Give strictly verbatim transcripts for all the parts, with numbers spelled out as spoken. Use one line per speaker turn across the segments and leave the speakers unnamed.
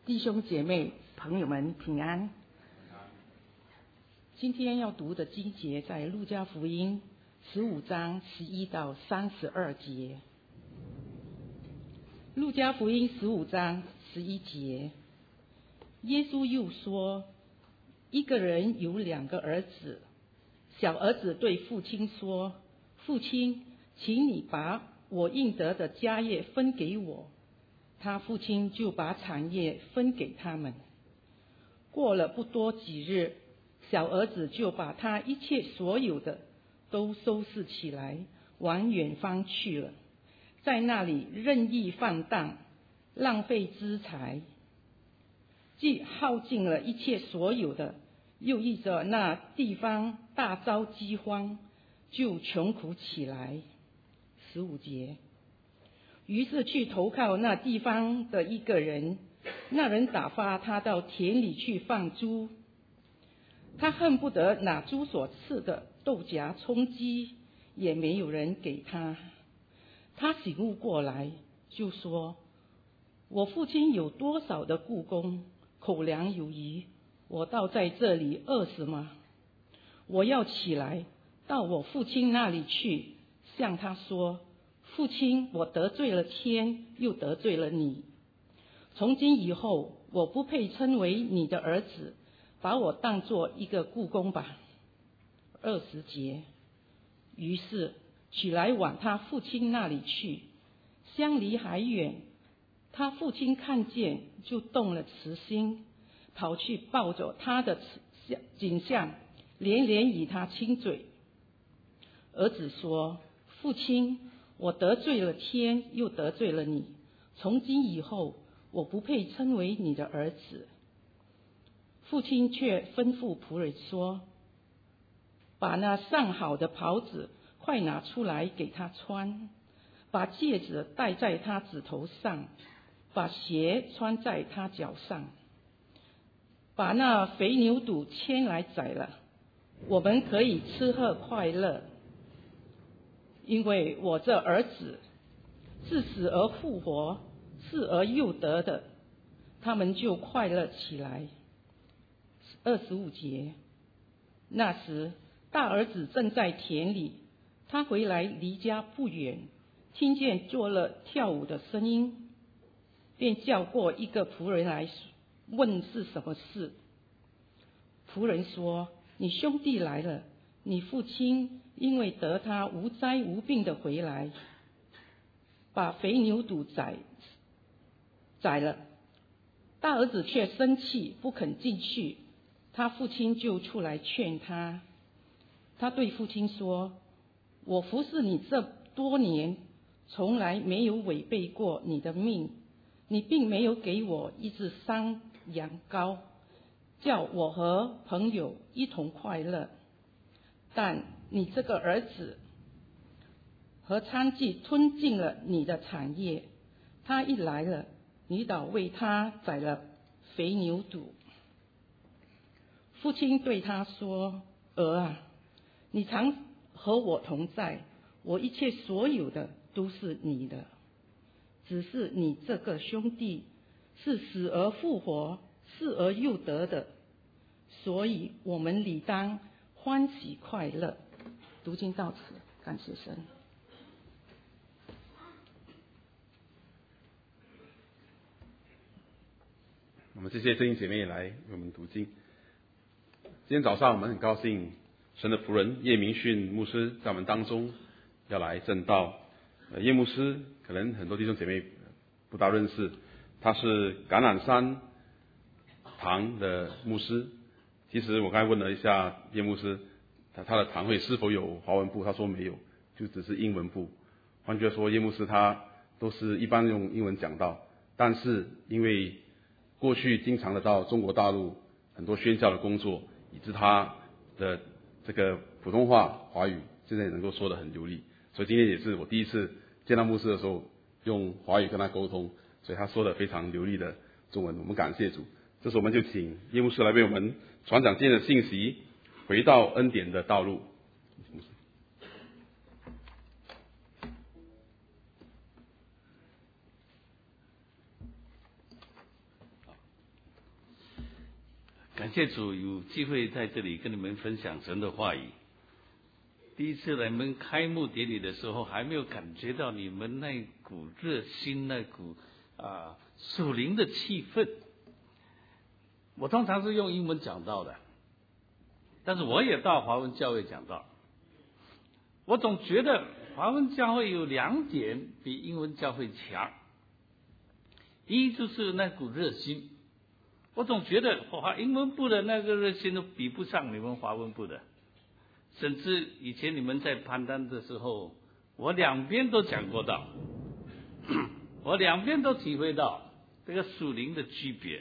弟兄姐妹朋友们平安。今天要读的经节在路加福音十五章十一到三十二节。路加福音十五章十一节，耶稣又说，一个人有两个儿子，小儿子对父亲说，父亲，请你把我应得的家业分给我。他父亲就把产业分给他们。过了不多几日，小儿子就把他一切所有的都收拾起来，往远方去了，在那里任意放荡，浪费资财，既耗尽了一切所有的，又依着那地方大遭饥荒，就穷苦起来。十五节，于是去投靠那地方的一个人，那人打发他到田里去放猪。他恨不得拿猪所赐的豆荚充饥，也没有人给他。他醒悟过来，就说，我父亲有多少的雇工，口粮有余，我倒在这里饿死吗？我要起来到我父亲那里去，向他说，父亲，我得罪了天，又得罪了你。从今以后，我不配称为你的儿子，把我当作一个雇工吧。二十节，于是起来往他父亲那里去，相离还远，他父亲看见，就动了慈心，跑去抱着他的颈项，连连与他亲嘴。儿子说，父亲，我得罪了天，又得罪了你，从今以后，我不配称为你的儿子。父亲却吩咐仆人说，把那上好的袍子快拿出来给他穿，把戒指戴在他指头上，把鞋穿在他脚上，把那肥牛肚牵来宰了，我们可以吃喝快乐。因为我这儿子是死而复活，失而又得的，他们就快乐起来。二十五节，那时大儿子正在田里，他回来离家不远，听见做了跳舞的声音，便叫过一个仆人来问是什么事。仆人说，你兄弟来了，你父亲因为得他无灾无病的回来，把肥牛肚宰宰了。大儿子却生气，不肯进去，他父亲就出来劝他。他对父亲说，我服侍你这多年，从来没有违背过你的命，你并没有给我一只山羊羔，叫我和朋友一同快乐。但你这个儿子和娼妓吞尽了你的产业，他一来了，你倒为他宰了肥牛肚。父亲对他说，儿啊，你常和我同在，我一切所有的都是你的，只是你这个兄弟是死而复活，失而又得的，所以我们理当欢喜快乐。读经到此，感谢神。
我们这些弟兄姐妹来为我们读经。今天早上我们很高兴，神的仆人叶明训牧师在我们当中要来证道。呃，叶牧师可能很多弟兄姐妹不大认识，他是橄榄山堂的牧师。其实我刚才问了一下叶牧师，他他的堂会是否有华文部，他说没有，就只是英文部。换句话说，叶牧师他都是一般用英文讲道，但是因为过去经常的到中国大陆很多宣教的工作，以致他的这个普通话华语现在能够说得很流利，所以今天也是我第一次见到牧师的时候用华语跟他沟通，所以他说得非常流利的中文，我们感谢主。这时我们就请叶牧师来为我们传讲今天的信息，回到恩典的道路。
感谢主有机会在这里跟你们分享神的话语。第一次来你们开幕典礼的时候，还没有感觉到你们那股热心、那股啊属灵的气氛。我通常是用英文讲道的，但是我也到华文教会讲道。我总觉得华文教会有两点比英文教会强，一就是那股热心。我总觉得华英文部的那个热心都比不上你们华文部的，甚至以前你们在攀丹的时候，我两边都讲过道，我两边都体会到这个属灵的区别。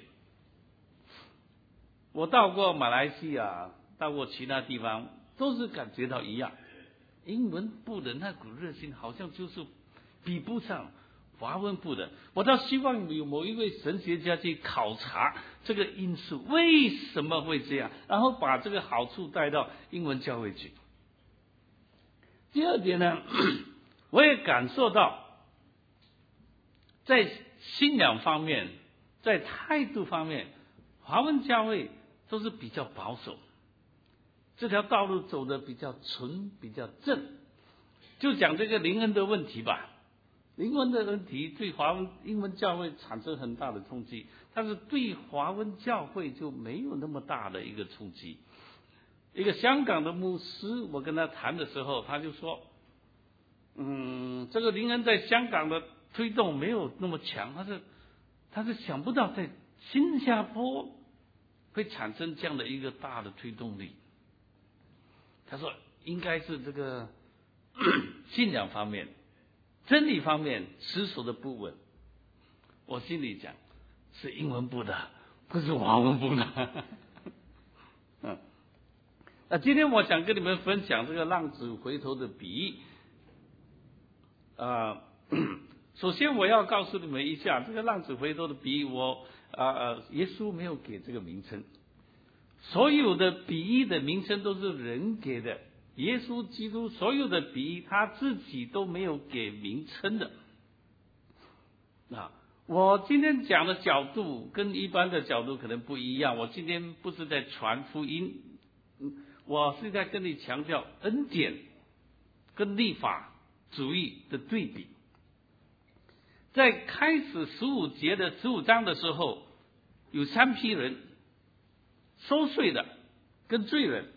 我到过马来西亚，到过其他地方，都是感觉到一样，英文部的那股热心好像就是比不上华文部的。我倒希望有某一位神学家去考察这个因素为什么会这样，然后把这个好处带到英文教会去。第二点呢，我也感受到在信仰方面，在态度方面，华文教会都是比较保守，这条道路走得比较纯，比较正。就讲这个灵恩的问题吧，灵恩的问题对华文英文教会产生很大的冲击，但是对华文教会就没有那么大的一个冲击。一个香港的牧师，我跟他谈的时候，他就说，嗯，这个灵恩在香港的推动没有那么强，他是他是想不到在新加坡会产生这样的一个大的推动力。他说应该是这个信仰方面、真理方面持守的不稳。我心里讲，是英文部的，不是华文部的。嗯，那今天我想跟你们分享这个浪子回头的比喻。啊、呃，首先我要告诉你们一下，这个浪子回头的比喻，我啊呃，耶稣没有给这个名称。所有的比喻的名称都是人给的，耶稣基督所有的比喻他自己都没有给名称的。啊，我今天讲的角度跟一般的角度可能不一样，我今天不是在传福音，我是在跟你强调恩典跟律法主义的对比。在开始十五节的十五章的时候，有三批人，收税的跟罪人，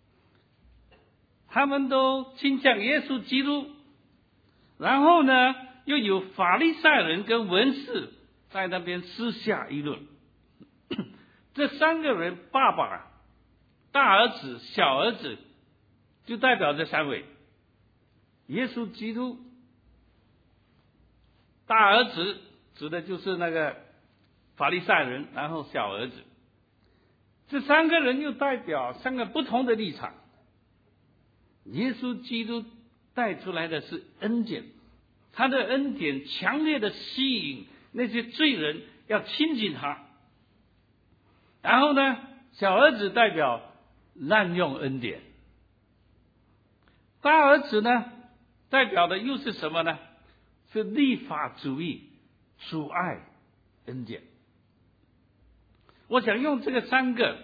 他们都倾向耶稣基督。然后呢，又有法利赛人跟文士在那边私下议论。这三个人，爸爸、大儿子、小儿子，就代表这三位。耶稣基督，大儿子指的就是那个法利赛人，然后小儿子。这三个人又代表三个不同的立场。耶稣基督带出来的是恩典，他的恩典强烈的吸引那些罪人要亲近他。然后呢，小儿子代表滥用恩典，大儿子呢代表的又是什么呢？是律法主义，阻碍恩典。我想用这个三个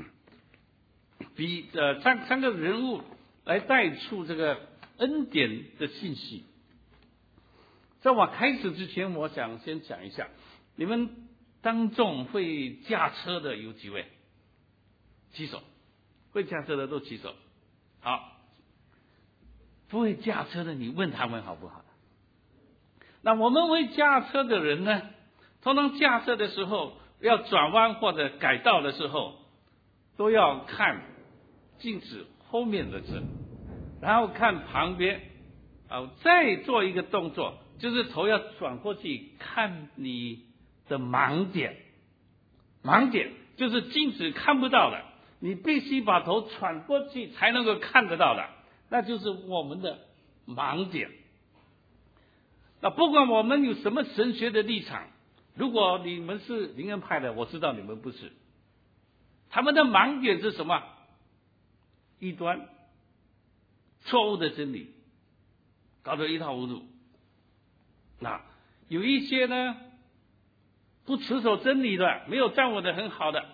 比呃三三个人物来带出这个恩典的信息。在我开始之前，我想先讲一下，你们当中会驾车的有几位？举手。会驾车的都举手。好，不会驾车的你问他们好不好？那我们会驾车的人呢，通常驾车的时候要转弯或者改道的时候，都要看镜子后面的车，然后看旁边，啊，再做一个动作，就是头要转过去看你的盲点。盲点就是镜子看不到的，你必须把头转过去才能够看得到的，那就是我们的盲点。那不管我们有什么神学的立场，如果你们是灵恩派的，我知道你们不是。他们的盲点是什么？异端、错误的真理，搞得一塌糊涂。那有一些呢，不持守真理的，没有站稳的很好的，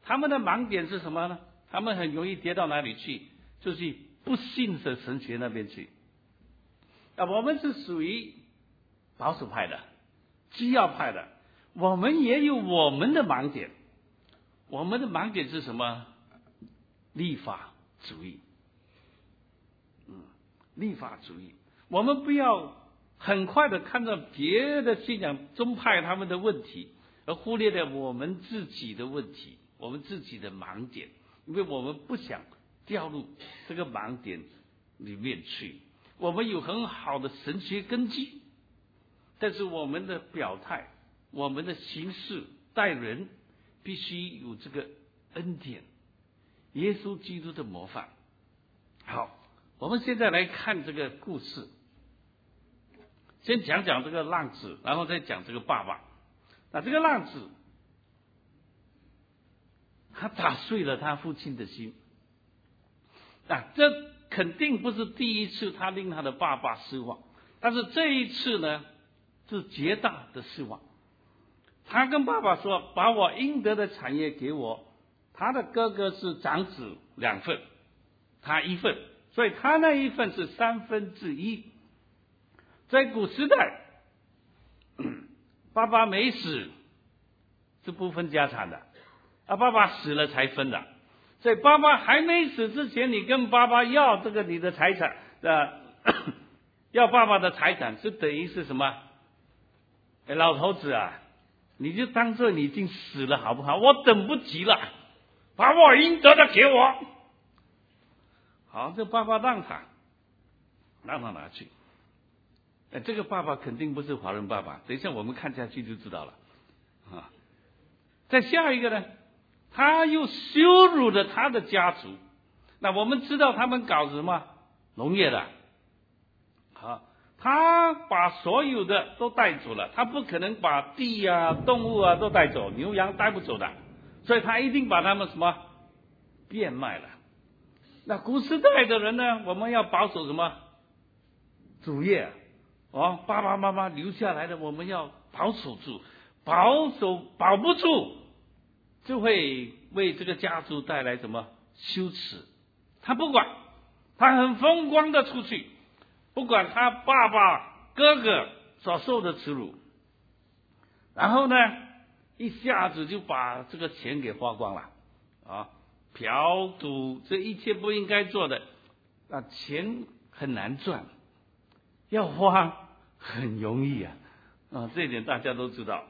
他们的盲点是什么呢？他们很容易跌到哪里去？就是不信的神学那边去。啊，我们是属于保守派的、基要派的，我们也有我们的盲点。我们的盲点是什么？立法主义。嗯，立法主义。我们不要很快的看到别的信仰宗派他们的问题，而忽略了我们自己的问题，我们自己的盲点，因为我们不想掉入这个盲点里面去。我们有很好的神学根基，但是我们的表态、我们的行事待人，必须有这个恩典，耶稣基督的模范。好，我们现在来看这个故事，先讲讲这个浪子，然后再讲这个爸爸。那这个浪子，他打碎了他父亲的心。啊，这肯定不是第一次他令他的爸爸失望，但是这一次呢，是极大的失望。他跟爸爸说：“把我应得的产业给我。”他的哥哥是长子两份，他一份，所以他那一份是三分之一。在古时代，爸爸没死是不分家产的，啊，爸爸死了才分的。所以爸爸还没死之前，你跟爸爸要这个你的财产，呃，要爸爸的财产，是等于是什么？哎，老头子啊，你就当做你已经死了好不好？我等不及了，把我应得的给我。好，这爸爸让他，让他拿去。哎，这个爸爸肯定不是华人爸爸，等一下我们看下去就知道了。啊，再下一个呢？他又羞辱了他的家族。那我们知道他们搞什么？农业的。好，他把所有的都带走了，他不可能把地啊、动物啊都带走，牛羊带不走的，所以他一定把他们什么变卖了。那古时代的人呢，我们要保守什么？主业哦，爸爸妈妈留下来的，我们要保守住，保守保不住，就会为这个家族带来什么羞耻。他不管，他很风光的出去，不管他爸爸哥哥所受的耻辱，然后呢一下子就把这个钱给花光了啊，嫖赌这一切不应该做的，啊，钱很难赚，要花很容易啊，啊，这一点大家都知道。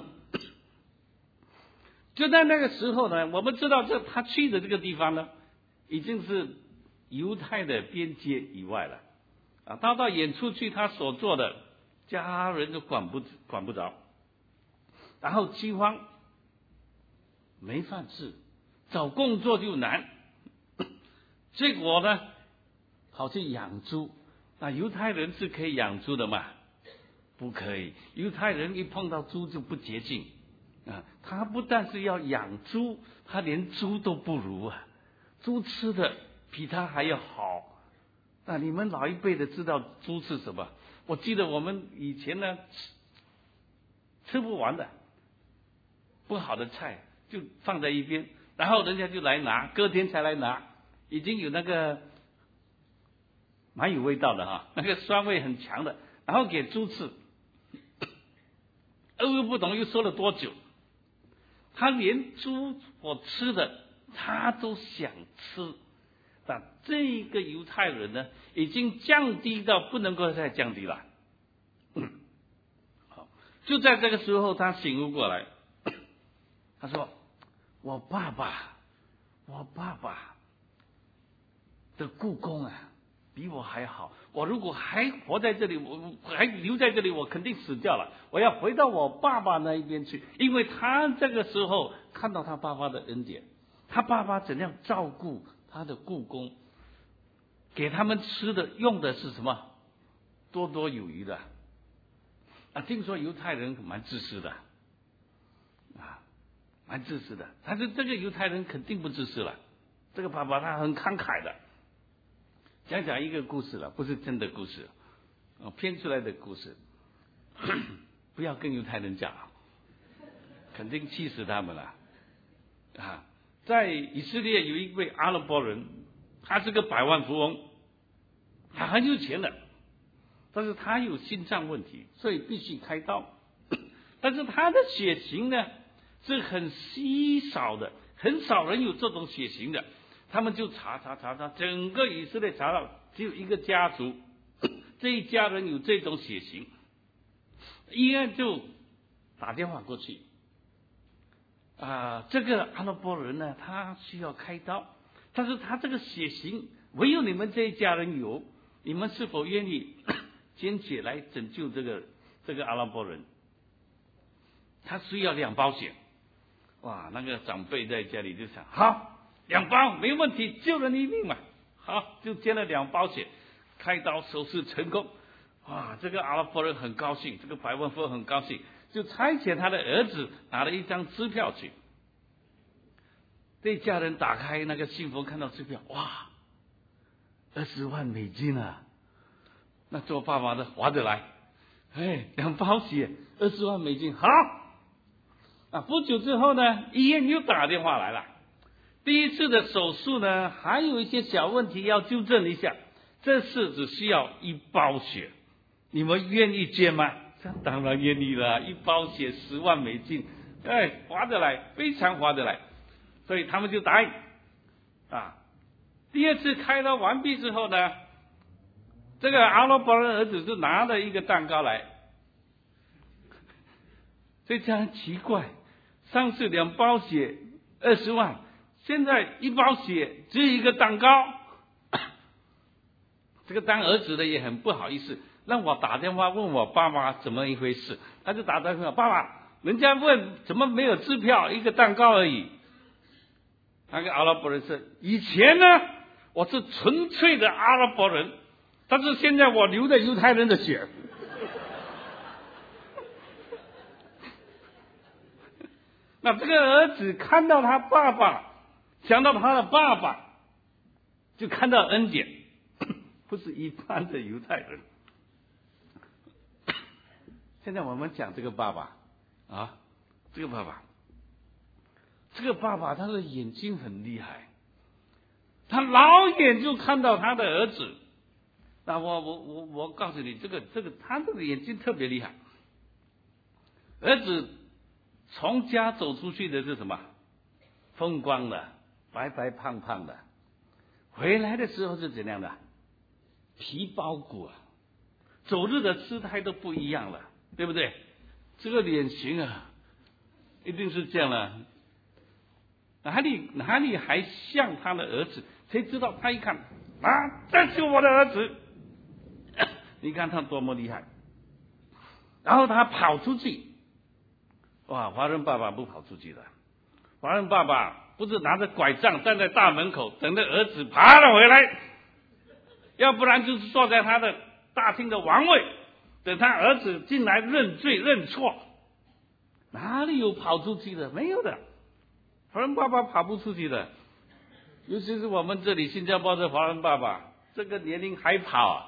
就在那个时候呢，我们知道这他去的这个地方呢，已经是犹太的边界以外了啊。他到演出去，他所做的家人都管不管不着，然后饥荒，没饭吃，找工作就难，结果呢，跑去养猪。那犹太人是可以养猪的嘛？不可以，犹太人一碰到猪就不洁净。啊，他不但是要养猪，他连猪都不如啊！猪吃的比他还要好。那你们老一辈的知道猪是什么？我记得我们以前呢，吃吃不完的不好的菜就放在一边，然后人家就来拿，隔天才来拿，已经有那个蛮有味道的哈，那个酸味很强的，然后给猪吃，又不懂又说了多久。他连猪所吃的他都想吃，那这个犹太人呢，已经降低到不能够再降低了。嗯、好，就在这个时候，他醒悟过来，他说：“我爸爸，我爸爸的故宫啊，比我还好。我如果还活在这里，我还留在这里，我肯定死掉了。我要回到我爸爸那一边去，因为他这个时候看到他爸爸的恩典，他爸爸怎样照顾他的故宫，给他们吃的用的是什么，多多有余的。啊，听说犹太人蛮自私的，啊，蛮自私的。但是这个犹太人肯定不自私了，这个爸爸他很慷慨的。”讲讲一个故事了，不是真的故事，哦，编出来的故事，不要跟犹太人讲，肯定气死他们了啊！ 在以色列有一位阿拉伯人，他是个百万富翁，他很有钱的，但是他有心脏问题，所以必须开刀。但是他的血型呢是很稀少的，很少人有这种血型的。他们就查查查查，整个以色列查到只有一个家族，这一家人有这种血型。医院就打电话过去，啊、呃，这个阿拉伯人呢，他需要开刀，但是他这个血型唯有你们这一家人有，你们是否愿意捐血来拯救这个这个阿拉伯人？他需要两包血。哇，那个长辈在家里就想，好，两包没问题，救了你一命嘛。好，就捐了两包血，开刀手术成功。哇，这个阿拉伯人很高兴，这个百万富翁很高兴，就差遣他的儿子拿了一张支票去。这家人打开那个信封，看到支票，哇，二十万美金啊！那做爸爸的划得来，哎，两包血，二十万美金，好。啊，不久之后呢，医院又打电话来了。第一次的手术呢，还有一些小问题要纠正一下，这次只需要一包血，你们愿意捐吗？这当然愿意了，一包血十万美金，哎，划得来，非常划得来，所以他们就答应。啊，第二次开刀完毕之后呢，这个阿拉伯人儿子就拿了一个蛋糕来，这家人奇怪。上次两包血二十万，现在一包血只有一个蛋糕。这个当儿子的也很不好意思，让我打电话问我爸妈怎么一回事。他就打电话，爸爸，人家问怎么没有支票，一个蛋糕而已。那个阿拉伯人说，以前呢我是纯粹的阿拉伯人，但是现在我流的犹太人的血。那这个儿子看到他爸爸，想到他的爸爸，就看到恩典，不是一般的犹太人。现在我们讲这个爸爸啊，这个爸爸，这个爸爸他的眼睛很厉害，他老远就看到他的儿子。那我我我我告诉你，这个这个他这个眼睛特别厉害，儿子。从家走出去的是什么？风光的，白白胖胖的。回来的时候是怎样的？皮包骨啊，走路的姿态都不一样了，对不对？这个脸型啊，一定是这样了。哪里哪里还像他的儿子？谁知道他一看啊，这是我的儿子！你看他多么厉害！然后他跑出去。哇，华人爸爸不跑出去的，华人爸爸不是拿着拐杖站在大门口等着儿子爬了回来，要不然就是坐在他的大厅的王位，等他儿子进来认罪认错。哪里有跑出去的？没有的，华人爸爸跑不出去的。尤其是我们这里新加坡的华人爸爸，这个年龄还跑，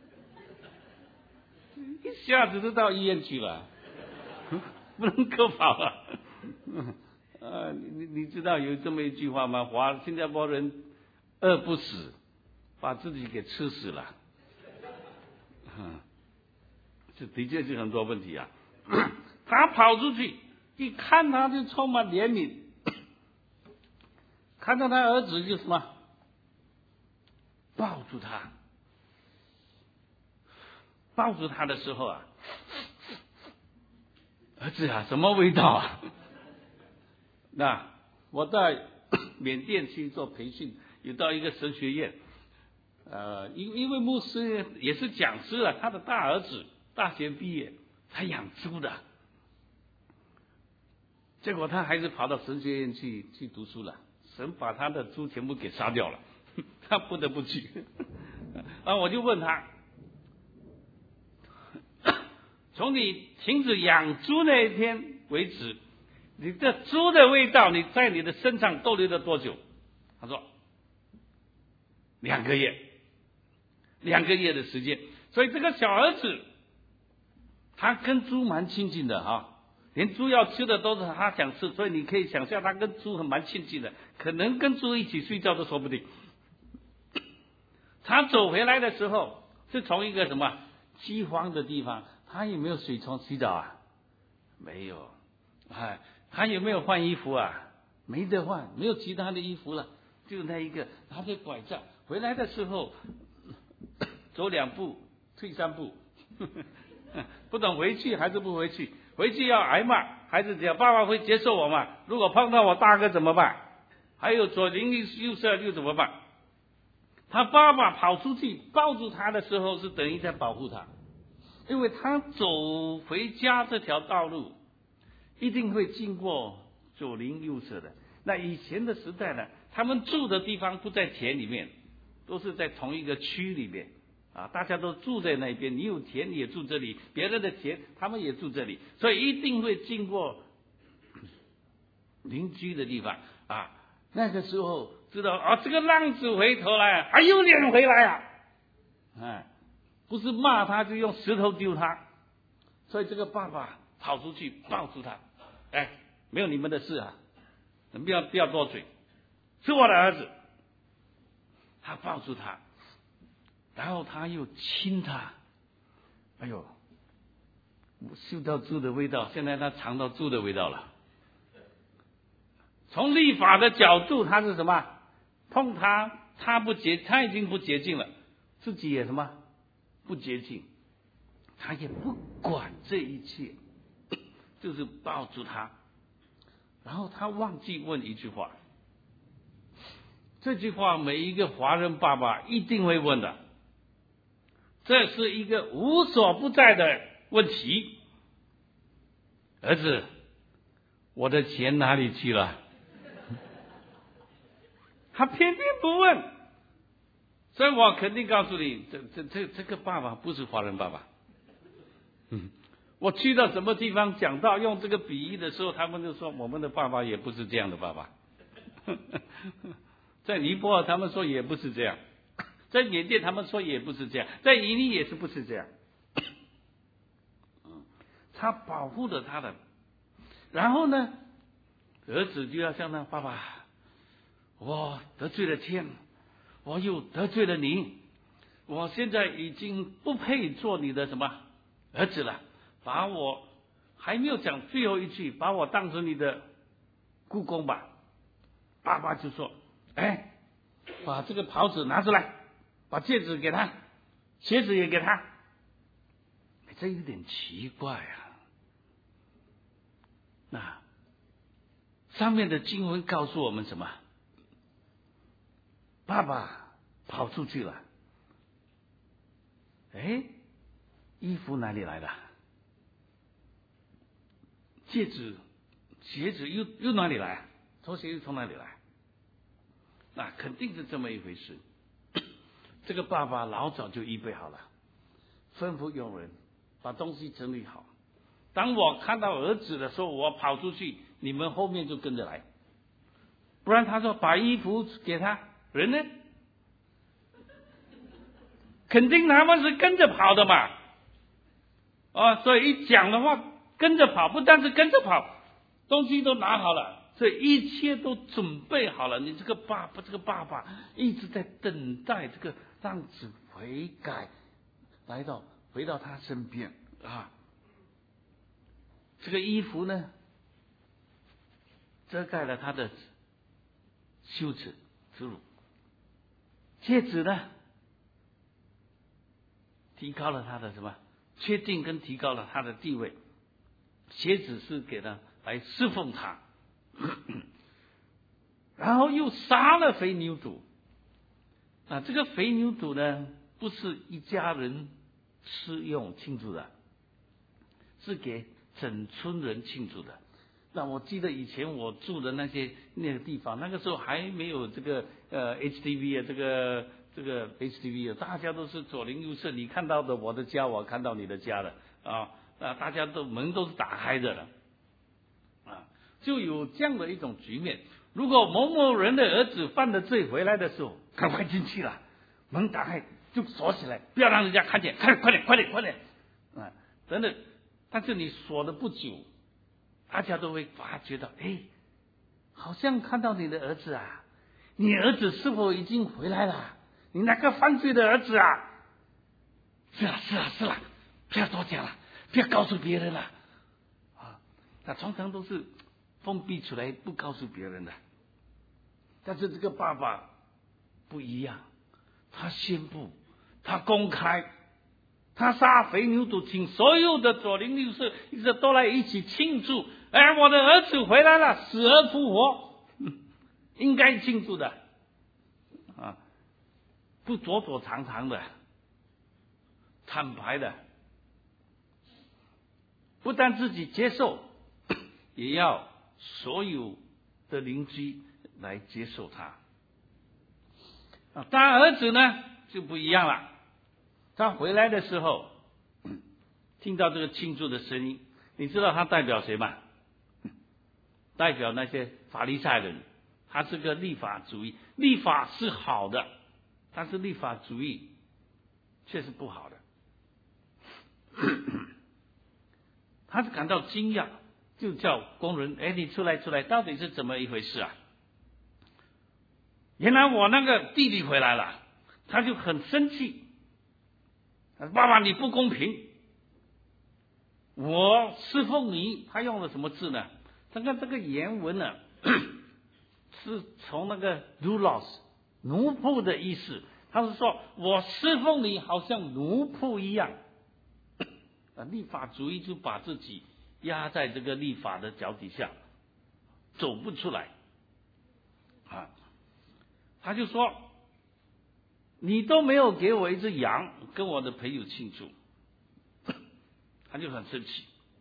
一下子就到医院去了。不能够跑了，呃，你你知道有这么一句话吗？华新加坡人饿不死，把自己给吃死了，嗯，这的确是很多问题啊。他跑出去，一看他就充满怜悯，看到他儿子就什么，抱住他，抱住他的时候啊。儿子啊，什么味道啊？那我在缅甸去做培训，有到一个神学院，呃，因因为牧师也是讲师啊，他的大儿子大学毕业，他养猪的，结果他还是跑到神学院去去读书了，神把他的猪全部给杀掉了，他不得不去。啊，我就问他。从你停止养猪那一天为止，你这猪的味道你在你的身上逗留了多久？他说两个月，两个月的时间。所以这个小儿子他跟猪蛮亲近的哈， 连猪要吃的都是他想吃，所以你可以想象他跟猪很蛮亲近的，可能跟猪一起睡觉都说不定。他走回来的时候是从一个什么饥荒的地方，他有没有水冲洗澡啊？没有。哎，他有没有换衣服啊？没得换，没有其他的衣服了，就那一个拿着拐杖回来的时候，走两步退三步，不懂回去还是不回去？回去要挨骂，孩子讲爸爸会接受我吗？如果碰到我大哥怎么办？还有左邻右舍又怎么办？他爸爸跑出去抱住他的时候，是等于在保护他，因为他走回家这条道路一定会经过左邻右舍的。那以前的时代呢，他们住的地方不在田里面，都是在同一个区里面啊，大家都住在那边，你有田你也住这里，别人的田他们也住这里，所以一定会经过邻居的地方啊。那个时候知道啊，这个浪子回头来，还有脸回来啊！哎，不是骂他，就用石头丢他。所以这个爸爸跑出去抱住他，哎，没有你们的事啊，你们不要不要多嘴，是我的儿子。他抱住他，然后他又亲他，哎呦，嗅到猪的味道，现在他尝到猪的味道了。从律法的角度，他是什么？碰他，他不洁，他已经不洁净了，自己也什么不洁净，他也不管这一切，就是抱住他，然后他忘记问一句话，这句话每一个华人爸爸一定会问的，这是一个无所不在的问题。儿子，我的钱哪里去了？他偏偏不问，所以我肯定告诉你，这这这这个爸爸不是华人爸爸。嗯，我去到什么地方讲到用这个比喻的时候，他们就说我们的爸爸也不是这样的爸爸。在尼泊尔他们说也不是这样，在缅甸他们说也不是这样，在印尼也是不是这样。他保护了他的，然后呢，儿子就要向他爸爸，我得罪了天，我又得罪了你，我现在已经不配做你的什么儿子了，把我还没有讲最后一句，把我当成你的雇工吧。爸爸就说，哎，把这个袍子拿出来，把戒指给他，鞋子也给他。这有点奇怪啊。那上面的经文告诉我们什么？爸爸跑出去了，哎，衣服哪里来的？戒指、鞋子又又哪里来？拖鞋又从哪里来？那肯定是这么一回事。这个爸爸老早就预备好了，吩咐佣人把东西整理好。当我看到儿子的时候，我跑出去，你们后面就跟着来。不然他说把衣服给他，人呢？肯定他们是跟着跑的嘛。啊，所以一讲的话跟着跑，不但是跟着跑，东西都拿好了，所以一切都准备好了。你这个爸爸，这个爸爸一直在等待这个浪子悔改，来到回到他身边啊。这个衣服呢，遮盖了他的羞耻耻辱；戒指呢，提高了他的什么？确定跟提高了他的地位。鞋子是给他来侍奉他，然后又杀了肥牛犊。啊，这个肥牛犊呢，不是一家人吃用庆祝的，是给整村人庆祝的。那我记得以前我住的那些那个地方，那个时候还没有这个呃 H D V 啊，这个这个 H D V 啊，大家都是左邻右舍，你看到的我的家，我看到你的家的啊，啊，大家都门都是打开的了，啊，就有这样的一种局面。如果某某人的儿子犯了罪回来的时候，赶快进去了，门打开就锁起来，不要让人家看见，快点快点快点快点，啊，真的。但是你锁了不久， 大家都会发觉到，哎，好像看到你的儿子啊，你儿子是否已经回来了？你那个犯罪的儿子啊，是啊是啊是啊，不要多讲了，不要告诉别人了啊。那常常都是封闭出来，不告诉别人的。但是这个爸爸不一样，他宣布，他公开，他杀肥牛肚，请所有的左邻右舍一直都来一起庆祝。哎，我的儿子回来了，死而复活，应该庆祝的啊，不躲躲藏藏的，坦白的，不但自己接受，也要所有的邻居来接受他。啊，当然儿子呢就不一样了，他回来的时候，听到这个庆祝的声音，你知道他代表谁吗？代表那些法利赛人，他是个立法主义，立法是好的，但是立法主义却是不好的。他是感到惊讶，就叫工人，哎，你出来出来，到底是怎么一回事啊？原来我那个弟弟回来了，他就很生气，爸爸你不公平，我侍奉你，他用了什么字呢？这个这个原文呢，是从那个 doulos 奴仆的意思，他是说我侍奉你好像奴仆一样。啊，立法主义就把自己压在这个立法的脚底下，走不出来啊。他就说，你都没有给我一只羊跟我的朋友庆祝，他就很生气。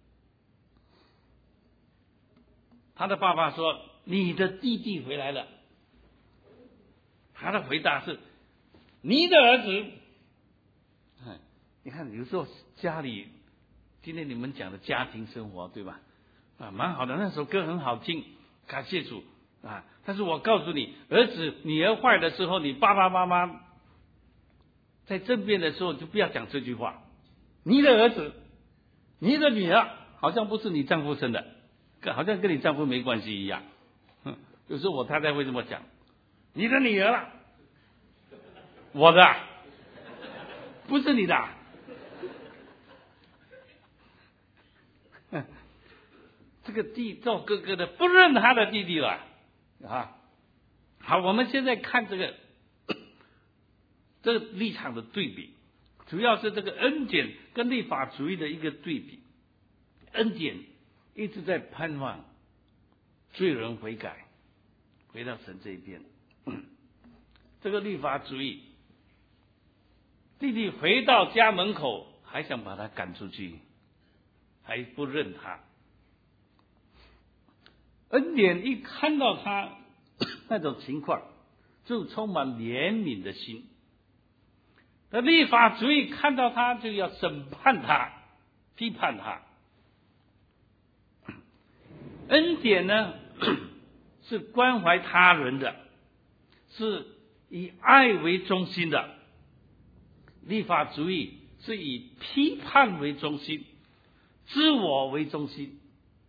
他的爸爸说，你的弟弟回来了。他的回答是，你的儿子。你看有时候家里，今天你们讲的家庭生活对吧？啊，蛮好的，那首歌很好听，感谢主啊。但是我告诉你，儿子女儿坏的时候，你爸爸妈妈在争辩的时候就不要讲这句话。你的儿子，你的女儿，好像不是你丈夫生的，好像跟你丈夫没关系一样。有时候我太太会这么讲，你的女儿了，我的，不是你的。这个弟做哥哥的不认他的弟弟了啊！好，我们现在看这个这个立场的对比，主要是这个恩典跟立法主义的一个对比。恩典一直在盼望罪人悔改，回到神这一边。这个立法主义，弟弟回到家门口，还想把他赶出去，还不认他。恩典一看到他那种情况，就充满怜悯的心。那立法主义看到他就要审判他，批判他。恩典呢，是关怀他人的，是以爱为中心的。立法主义是以批判为中心，自我为中心。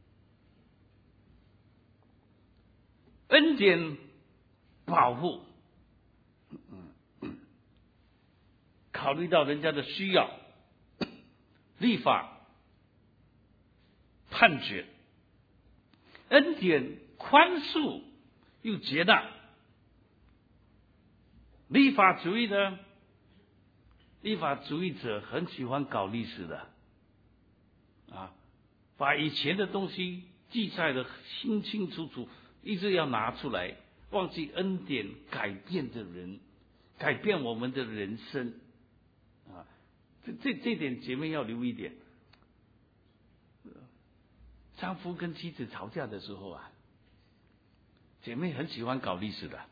恩典保护，考虑到人家的需要，立法判决。恩典宽恕又接纳。立法主义呢，立法主义者很喜欢搞历史的啊，把以前的东西记载的清清楚楚，一直要拿出来，忘记恩典改变的人，改变我们的人生啊！这这这点姐妹要留意一点。丈夫跟妻子吵架的时候啊，姐妹很喜欢搞历史的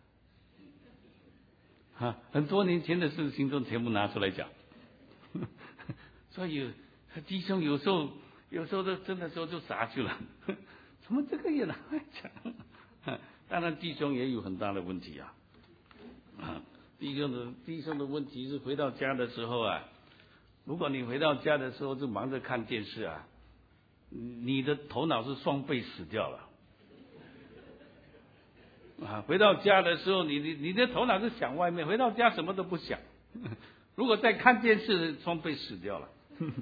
啊，很多年前的事情都全部拿出来讲。所以弟兄有时候有时候都真的时候就傻去了，怎么这个也拿来讲？当然弟兄也有很大的问题啊，啊，弟兄的弟兄的问题是回到家的时候啊，如果你回到家的时候就忙着看电视啊， 你的头脑是双倍死掉了。啊，回到家的时候，你你你的头脑是想外面，回到家什么都不想。如果再看电视，双倍死掉了。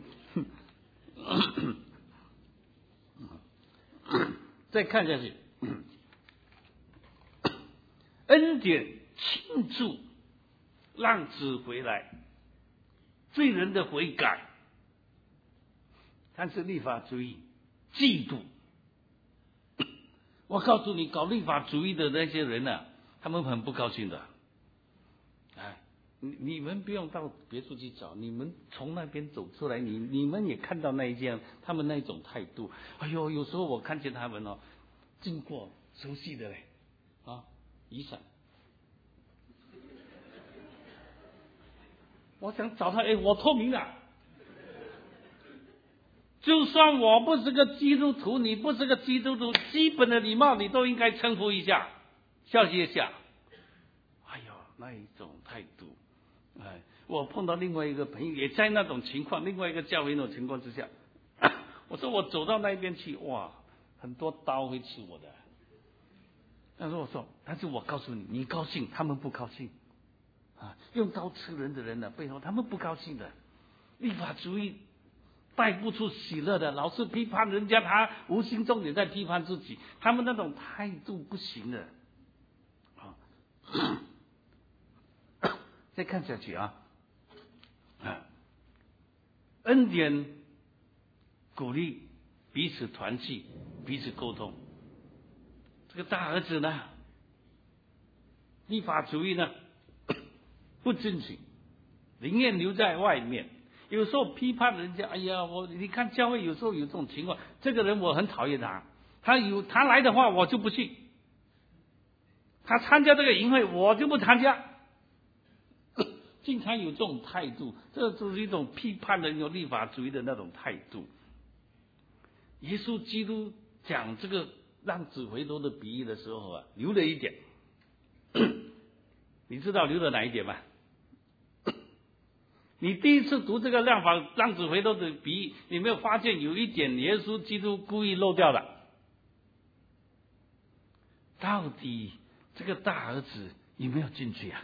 再看下去，恩典庆祝浪子回来，罪人的悔改，但是律法主义嫉妒。我告诉你，搞律法主义的那些人啊，他们很不高兴的。哎，你你们不用到别处去找，你们从那边走出来，你你们也看到那一件他们那种态度。哎呦，有时候我看见他们哦，经过熟悉的嘞，啊，雨伞，我想找他，哎，我脱敏了。就算我不是个基督徒，你不是个基督徒，基本的礼貌你都应该称呼一下，笑一下。哎呦，那一种态度，哎，我碰到另外一个朋友也在那种情况，另外一个教会那种情况之下，我说我走到那边去，哇，很多刀会刺我的。但是我说，但是我告诉你，你高兴，他们不高兴。啊，用刀刺人的人呢，背后他们不高兴的。律法主义带不出喜乐的，老是批判人家，他无形中也在批判自己，他们那种态度不行的。啊，再看下去啊，啊，恩典鼓励彼此团契，彼此沟通。这个大儿子呢，律法主义呢不进去，宁愿留在外面。有时候批判人家，哎呀，我你看教会有时候有这种情况，这个人我很讨厌他，他有他来的话我就不去，他参加这个营会我就不参加，经常有这种态度，这就是一种批判人有律法主义的那种态度。耶稣基督讲这个浪子回头的比喻的时候啊，留了一点，你知道留了哪一点吗？你第一次读这个浪法浪子回头的比喻，你没有发现有一点耶稣基督故意漏掉的？到底这个大儿子有没有进去啊？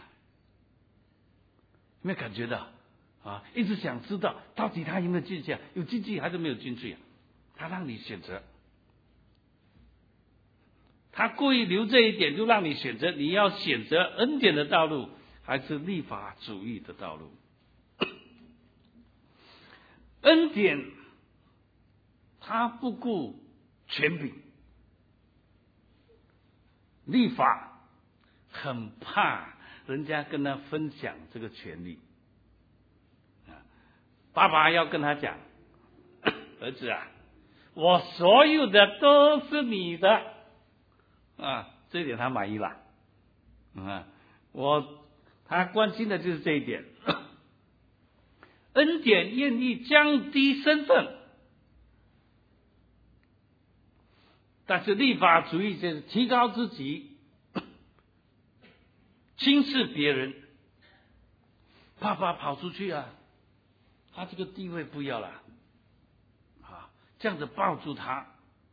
有没有感觉到啊？一直想知道到底他有没有进去啊？有进去还是没有进去啊？他让你选择，他故意留这一点，就让你选择，你要选择恩典的道路，还是律法主义的道路？恩典，他不顾权柄；律法很怕人家跟他分享这个权利。爸爸要跟他讲，儿子啊，我所有的都是你的啊，这一点他满意了啊。我他关心的就是这一点。恩典愿意降低身份，但是律法主义就是提高自己，轻视别人。爸爸跑出去啊，他这个地位不要了啊，这样子抱住他，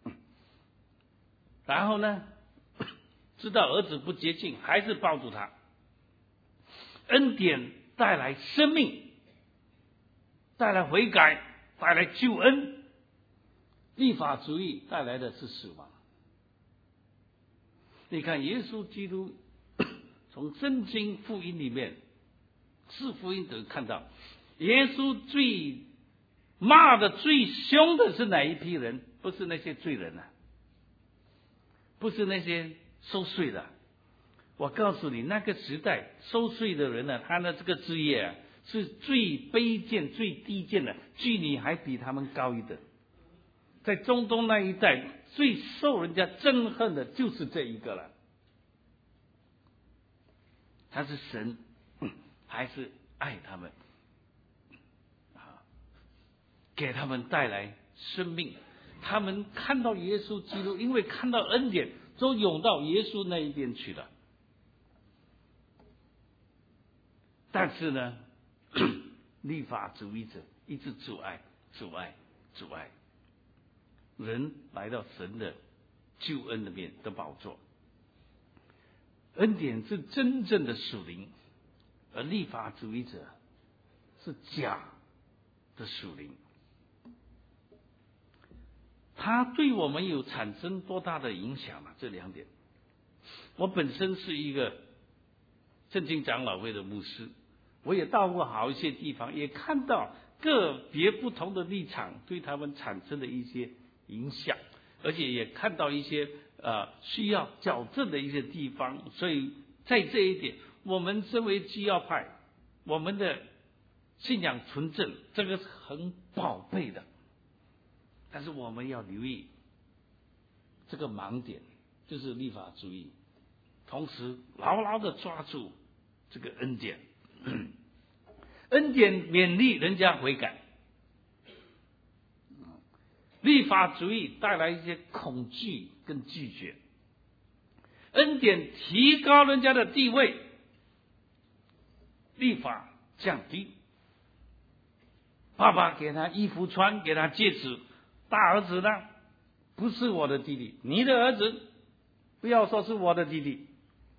然后呢，知道儿子不洁净，还是抱住他。恩典带来生命，带来悔改，带来救恩。律法主义带来的是死亡。你看耶稣基督从圣经福音里面，四福音都看到，耶稣最骂的最凶的是哪一批人？不是那些罪人啊，不是那些收税的。我告诉你，那个时代收税的人呢、啊，他的这个职业啊，是最卑贱、最低贱的，距离还比他们高一等。在中东那一带，最受人家憎恨的就是这一个了。他是神，还是爱他们啊？给他们带来生命。他们看到耶稣基督，因为看到恩典，都涌到耶稣那一边去了。但是呢，律法主义者一直阻碍、阻碍、阻碍。 人来到神的救恩里面的宝座。恩典是真正的属灵，而律法主义者是假的属灵。它对我们有产生多大的影响呢？这两点。我本身是一个圣经长老会的牧师，我也到过好一些地方，也看到个别不同的立场对他们产生的一些影响，而且也看到一些呃需要矫正的一些地方。所以在这一点，我们身为基要派，我们的信仰纯正，这个是很宝贝的。但是我们要留意这个盲点，就是律法主义，同时牢牢的抓住这个恩典。恩典勉励人家悔改，律法主义带来一些恐惧跟拒绝。恩典提高人家的地位，律法降低。爸爸给他衣服穿，给他戒指，大儿子呢，不是我的弟弟，你的儿子，不要说是我的弟弟。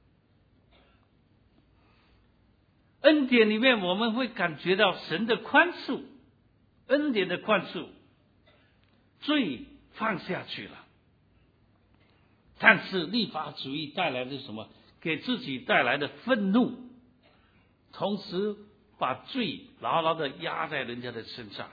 恩典里面我们会感觉到神的宽恕，恩典的宽恕，罪放下去了。但是律法主义带来的什么？给自己带来的愤怒，同时把罪牢牢的压在人家的身上。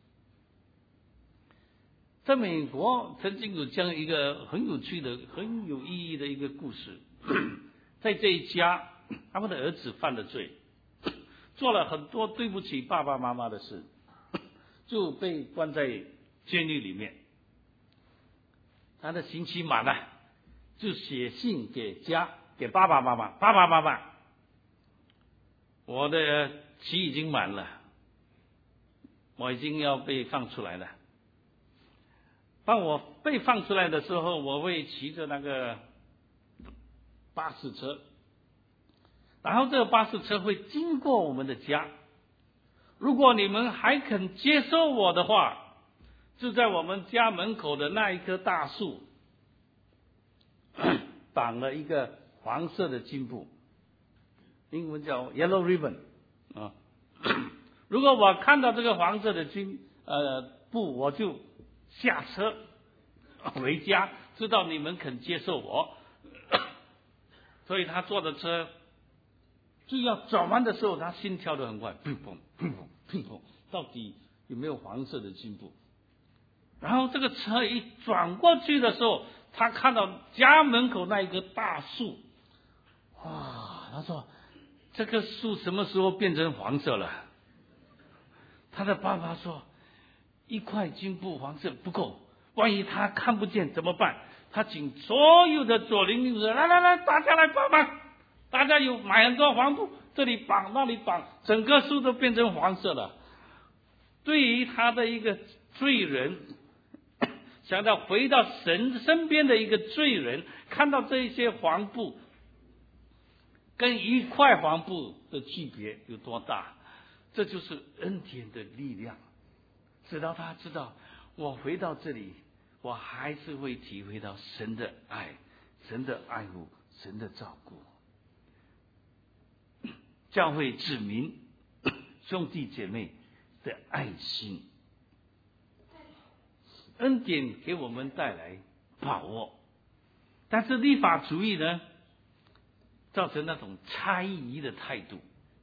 在美国曾经有这样一个很有趣的、很有意义的一个故事，在这一家，他们的儿子犯了罪，做了很多对不起爸爸妈妈的事，就被关在监狱里面。他的刑期满了，就写信给家，给爸爸妈妈，爸爸妈妈，我的期已经满了，我已经要被放出来了。当我被放出来的时候，我会骑着那个巴士车，然后这个巴士车会经过我们的家。如果你们还肯接受我的话，就在我们家门口的那一棵大树绑了一个黄色的金布，英文叫 yellow ribbon 啊。如果我看到这个黄色的金呃布，我就下车回家，知道你们肯接受我。所以他坐的车就要转弯的时候，他心跳得很快，砰砰砰砰砰砰，到底有没有黄色的金布？然后这个车一转过去的时候，他看到家门口那一棵大树，哇！他说这棵树什么时候变成黄色了？他的爸爸说一块金布黄色不够，万一他看不见怎么办？他请所有的左邻右舍来来来，大家来帮忙，大家有买很多黄布，这里绑那里绑，整棵树都变成黄色了。对于他的一个罪人，想到回到神身边的一个罪人，看到这一些黄布跟一块黄布的区别有多大？这就是恩典的力量，直到他知道我回到这里，我还是会体会到神的爱，神的爱护，神的照顾。教会子民兄弟姐妹的爱心，恩典给我们带来把握，但是律法主义呢，造成那种猜疑的态度。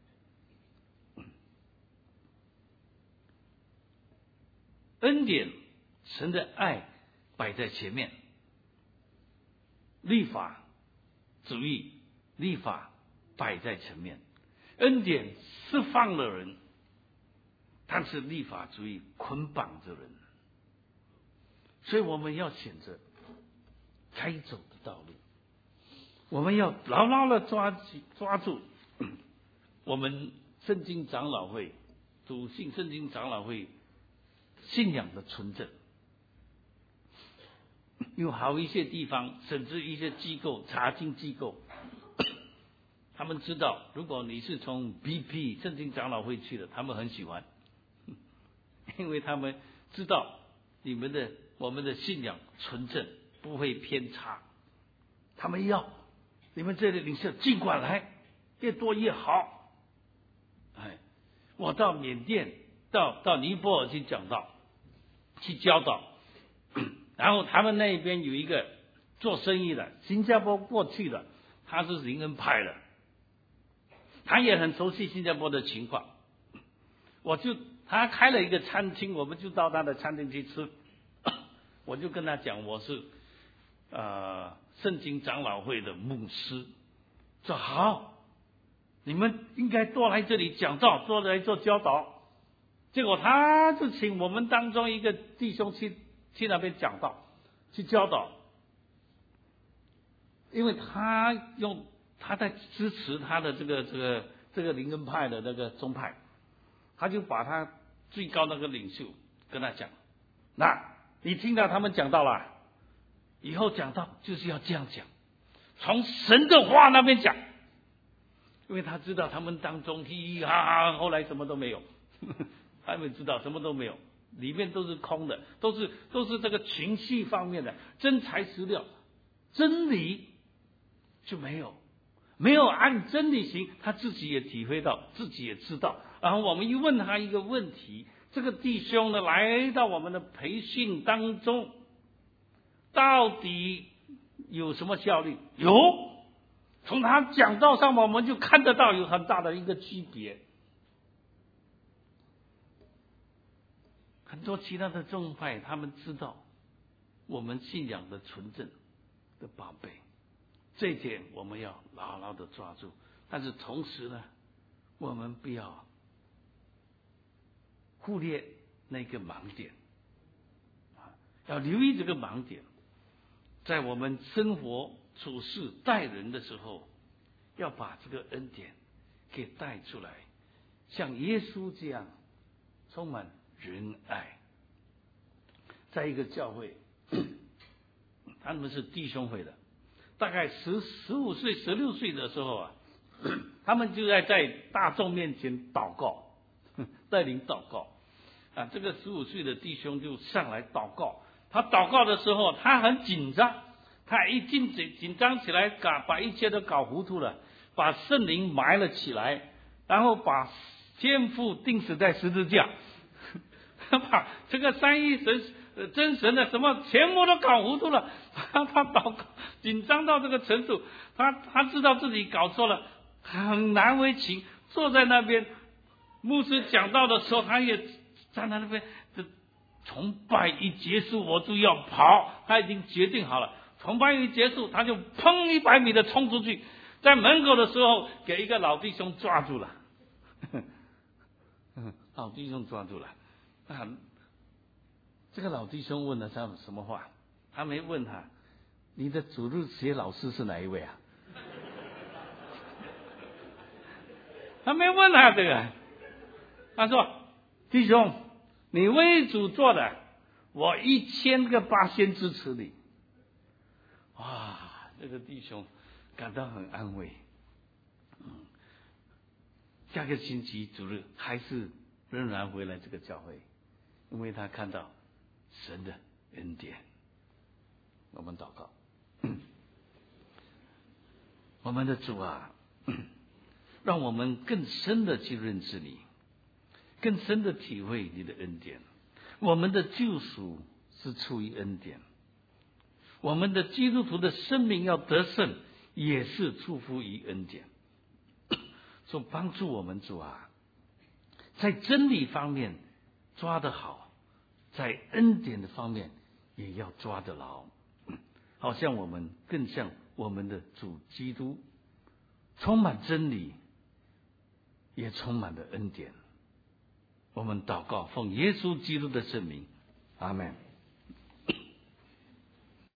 恩典，神的爱摆在前面，律法主义，律法摆在前面。恩典释放了人，但是律法主义捆绑着人，所以我们要选择该走的道路，我们要牢牢的抓住抓住我们圣经长老会主信圣经长老会信仰的纯正。有好一些地方，甚至一些机构查经机构，他们知道如果你是从 B P 圣经长老会去的，他们很喜欢，因为他们知道你们的我们的信仰纯正，不会偏差。他们要你们这里领袖尽管来，越多越好。哎，我到缅甸，到到尼泊尔去讲道，去教导，然后他们那边有一个做生意的，新加坡过去的，他是灵恩派的，他也很熟悉新加坡的情况。我就他开了一个餐厅，我们就到他的餐厅去吃。我就跟他讲，我是呃圣经长老会的牧师，说好，你们应该多来这里讲道，多来做教导。结果他就请我们当中一个弟兄去去那边讲道，去教导，因为他用他在支持他的这个这个这个灵恩派的那个宗派，他就把他最高那个领袖跟他讲，那你听到他们讲道了，以后讲道就是要这样讲，从神的话那边讲，因为他知道他们当中嘻嘻哈哈，后来什么都没有，他们知道什么都没有，里面都是空的，都是都是这个情绪方面的真材实料，真理就没有，没有按真理行，他自己也体会到，自己也知道。然后我们一问他一个问题，这个弟兄呢来到我们的培训当中，到底有什么效率？有，从他讲道上我们就看得到有很大的一个区别。很多其他的宗派他们知道我们信仰的纯正的宝贝，这一点我们要牢牢的抓住。但是同时呢，我们不要忽略那个盲点，要留意这个盲点，在我们生活处事待人的时候，要把这个恩典给带出来，像耶稣这样充满仁爱。在一个教会，他们是弟兄会的，大概十十五岁、十六岁的时候啊，他们就在在大众面前祷告，带领祷告啊。这个十五岁的弟兄就上来祷告，他祷告的时候，他很紧张，他一紧紧张起来，搞把一切都搞糊涂了，把圣灵埋了起来，然后把天父钉死在十字架，他把这个三一神真神的什么全部都搞糊涂了。他他祷告紧张到这个程度，他他知道自己搞错了，很难为情，坐在那边。牧师讲道的时候，他也站在那边。崇拜一结束，我就要跑，他已经决定好了。崇拜一结束，他就砰一百米的冲出去，在门口的时候给一个老弟兄抓住了，老弟兄抓住了。啊，这个老弟兄问了他什么话？他没问他，你的主日学老师是哪一位啊？他没问他这个，他说：“弟兄，你为主做的，我一千个八仙支持你。”哇，这个弟兄感到很安慰。嗯，下个星期主日还是仍然回来这个教会，因为他看到神的恩典。我们祷告，我们的主啊，让我们更深的去认识你，更深的体会你的恩典。我们的救赎是出于恩典，我们的基督徒的生命要得胜，也是出乎于恩典。所以帮助我们主啊，在真理方面抓得好，在恩典的方面也要抓得牢，好像我们更像我们的主基督，充满真理，也充满了恩典。我们祷告，奉耶稣基督的圣名，阿们。